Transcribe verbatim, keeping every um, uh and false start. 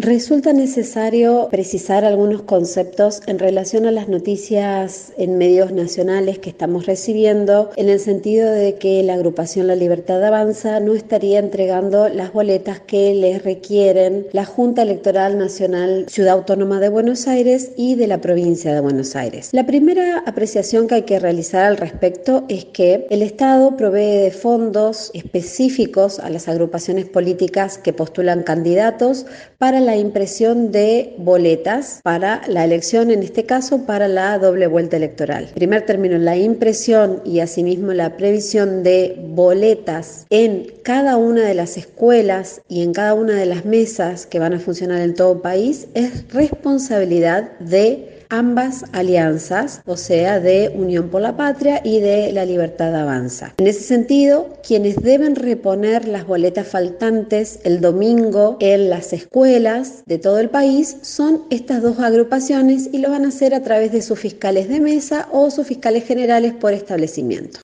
Resulta necesario precisar algunos conceptos en relación a las noticias en medios nacionales que estamos recibiendo, en el sentido de que la agrupación La Libertad Avanza no estaría entregando las boletas que les requieren la Junta Electoral Nacional Ciudad Autónoma de Buenos Aires y de la provincia de Buenos Aires. La primera apreciación que hay que realizar al respecto es que el Estado provee de fondos específicos a las agrupaciones políticas que postulan candidatos para la impresión de boletas para la elección, en este caso para la doble vuelta electoral. En primer término, la impresión y asimismo la previsión de boletas en cada una de las escuelas y en cada una de las mesas que van a funcionar en todo el país es responsabilidad de ambas alianzas, o sea, de Unión por la Patria y de La Libertad Avanza. En ese sentido, quienes deben reponer las boletas faltantes el domingo en las escuelas de todo el país son estas dos agrupaciones y lo van a hacer a través de sus fiscales de mesa o sus fiscales generales por establecimiento.